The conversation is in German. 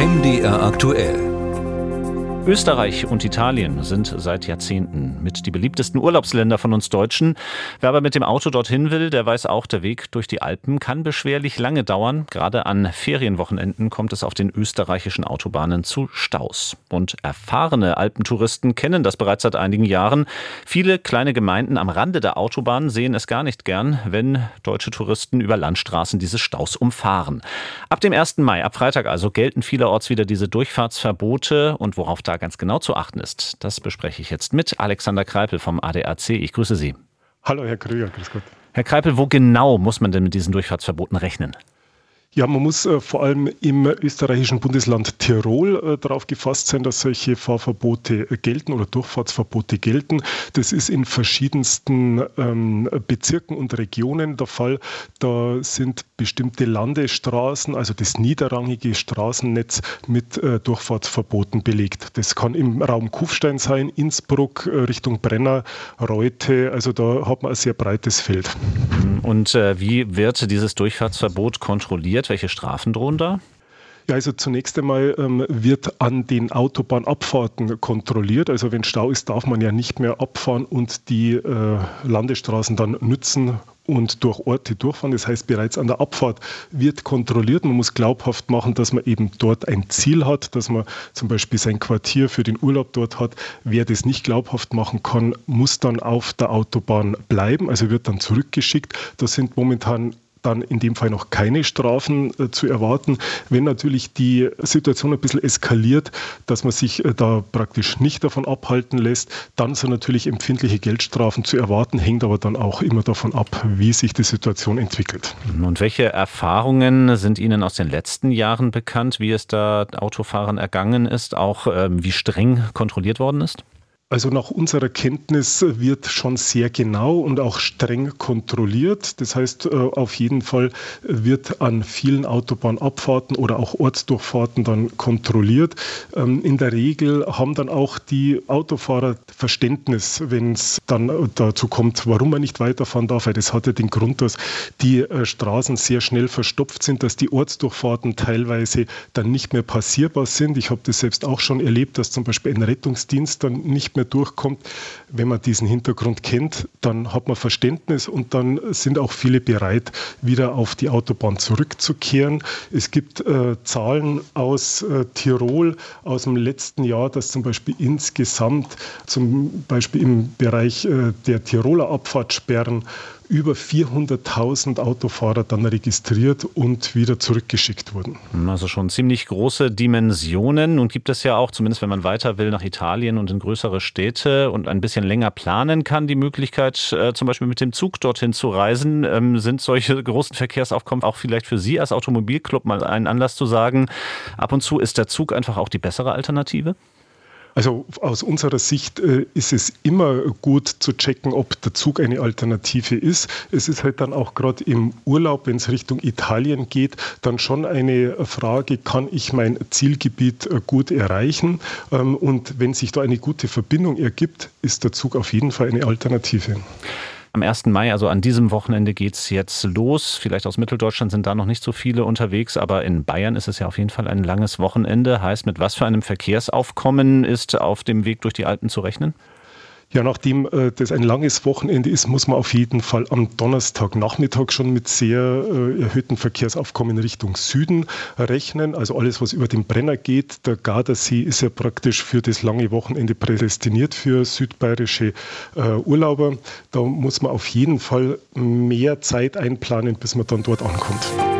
MDR aktuell. Österreich und Italien sind seit Jahrzehnten mit die beliebtesten Urlaubsländer von uns Deutschen. Wer aber mit dem Auto dorthin will, der weiß auch, der Weg durch die Alpen kann beschwerlich lange dauern. Gerade an Ferienwochenenden kommt es auf den österreichischen Autobahnen zu Staus. Und erfahrene Alpentouristen kennen das bereits seit einigen Jahren. Viele kleine Gemeinden am Rande der Autobahn sehen es gar nicht gern, wenn deutsche Touristen über Landstraßen diese Staus umfahren. Ab dem 1. Mai, ab Freitag also, gelten vielerorts wieder diese Durchfahrtsverbote. Und worauf da ganz genau zu achten ist, das bespreche ich jetzt mit Alexander Kreipel vom ADAC. Ich grüße Sie. Hallo Herr Krüger, grüß Gott. Herr Kreipel, wo genau muss man denn mit diesen Durchfahrtsverboten rechnen? Ja, man muss vor allem im österreichischen Bundesland Tirol darauf gefasst sein, dass solche Fahrverbote gelten oder Durchfahrtsverbote gelten. Das ist in verschiedensten Bezirken und Regionen der Fall. Da sind bestimmte Landesstraßen, also das niederrangige Straßennetz mit Durchfahrtsverboten belegt. Das kann im Raum Kufstein sein, Innsbruck, Richtung Brenner, Reute. Also da hat man ein sehr breites Feld. Und wie wird dieses Durchfahrtsverbot kontrolliert? Welche Strafen drohen da? Ja, also zunächst einmal wird an den Autobahnabfahrten kontrolliert. Also wenn Stau ist, darf man ja nicht mehr abfahren und die Landesstraßen dann nützen und durch Orte durchfahren. Das heißt, bereits an der Abfahrt wird kontrolliert. Man muss glaubhaft machen, dass man eben dort ein Ziel hat, dass man zum Beispiel sein Quartier für den Urlaub dort hat. Wer das nicht glaubhaft machen kann, muss dann auf der Autobahn bleiben, also wird dann zurückgeschickt. Das sind momentan dann in dem Fall noch keine Strafen zu erwarten. Wenn natürlich die Situation ein bisschen eskaliert, dass man sich da praktisch nicht davon abhalten lässt, dann sind natürlich empfindliche Geldstrafen zu erwarten, hängt aber dann auch immer davon ab, wie sich die Situation entwickelt. Und welche Erfahrungen sind Ihnen aus den letzten Jahren bekannt, wie es da Autofahrern ergangen ist, auch wie streng kontrolliert worden ist? Also nach unserer Kenntnis wird schon sehr genau und auch streng kontrolliert. Das heißt, auf jeden Fall wird an vielen Autobahnabfahrten oder auch Ortsdurchfahrten dann kontrolliert. In der Regel haben dann auch die Autofahrer Verständnis, wenn es dann dazu kommt, warum man nicht weiterfahren darf. Weil das hat ja den Grund, dass die Straßen sehr schnell verstopft sind, dass die Ortsdurchfahrten teilweise dann nicht mehr passierbar sind. Ich habe das selbst auch schon erlebt, dass zum Beispiel ein Rettungsdienst dann nicht mehr durchkommt. Wenn man diesen Hintergrund kennt, dann hat man Verständnis und dann sind auch viele bereit, wieder auf die Autobahn zurückzukehren. Es gibt Zahlen aus Tirol aus dem letzten Jahr, dass zum Beispiel insgesamt zum Beispiel im Bereich der Tiroler Abfahrtssperren über 400.000 Autofahrer dann registriert und wieder zurückgeschickt wurden. Also schon ziemlich große Dimensionen. Nun gibt es ja auch, zumindest wenn man weiter will, nach Italien und in größere Städte und ein bisschen länger planen kann, die Möglichkeit, zum Beispiel mit dem Zug dorthin zu reisen. Sind solche großen Verkehrsaufkommen auch vielleicht für Sie als Automobilclub mal ein Anlass zu sagen, ab und zu ist der Zug einfach auch die bessere Alternative? Also aus unserer Sicht ist es immer gut zu checken, ob der Zug eine Alternative ist. Es ist halt dann auch gerade im Urlaub, wenn es Richtung Italien geht, dann schon eine Frage, kann ich mein Zielgebiet gut erreichen? Und wenn sich da eine gute Verbindung ergibt, ist der Zug auf jeden Fall eine Alternative. Am 1. Mai, also an diesem Wochenende, geht es jetzt los. Vielleicht aus Mitteldeutschland sind da noch nicht so viele unterwegs, aber in Bayern ist es ja auf jeden Fall ein langes Wochenende. Heißt, mit was für einem Verkehrsaufkommen ist auf dem Weg durch die Alpen zu rechnen? Ja, nachdem das ein langes Wochenende ist, muss man auf jeden Fall am Donnerstagnachmittag schon mit sehr erhöhten Verkehrsaufkommen Richtung Süden rechnen. Also alles, was über den Brenner geht. Der Gardasee ist ja praktisch für das lange Wochenende prädestiniert für südbayerische Urlauber. Da muss man auf jeden Fall mehr Zeit einplanen, bis man dann dort ankommt.